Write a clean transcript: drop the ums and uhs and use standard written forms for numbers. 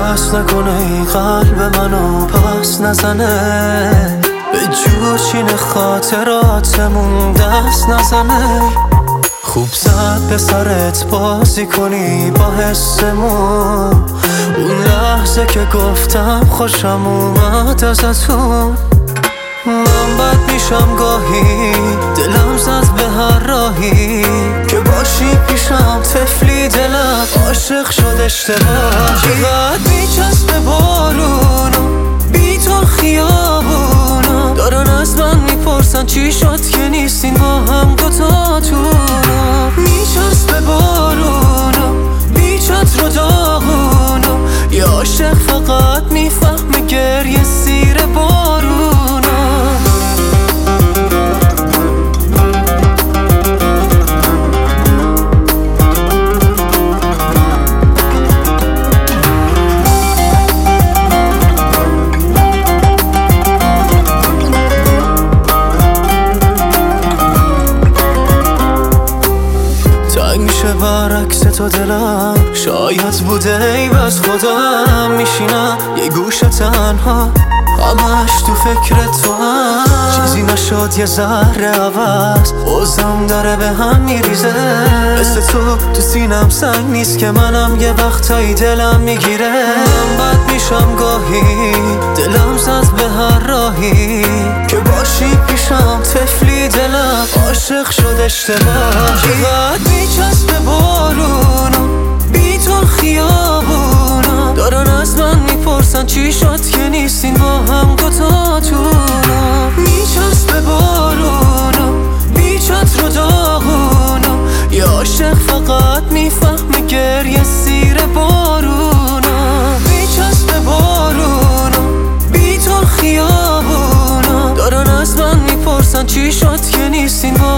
هست نکنه این قلب منو پس نزنه، به جوشین خاطراتمون دست نزنه. خوب زد به سرت بازی کنی با حسمون، اون لحظه که گفتم خوشم اومد ازتون. من بد میشم گاهی، دلم زد به هر راهی که باشی پیشم، طفلی دلم عاشق شد اشتباهی. چقدر میچسبه بارونو بی تو خیابونو، دارن از من میپرسن چی شد که نیستین با هم دوتاتونو. میچسبه بارونو بی چتر و داغونو، یه عاشق فقط میفهمه گریه سیر بارونو. میشه برعکس تو دلم، شاید بوده ای بس خودم میشینم یه گوشه تنها، همش تو فکر تو هم. چیزی نشد یه ذره عوض، بازم داره به هم میریزه. مثل تو سینم سنگ نیست که منم یه وقتایی دلم میگیره. من بد میشم گاهی، دلم زد به هر راهی که باشی پیشم، طفلی دلم عاشق شد اشتباهی. چقدر میچسبه بارونو بی تو خیابونو، دارن از من میپرسن چی شد که نیستین با هم دوتاتونو. میچسبه بارونو بی چتر و داغونو، یه عاشق فقط میفهمه گریه سیر بارونو. میچسبه بارونو بی تو خیابونو، دارن از من میپرسن چی شد که نیستین با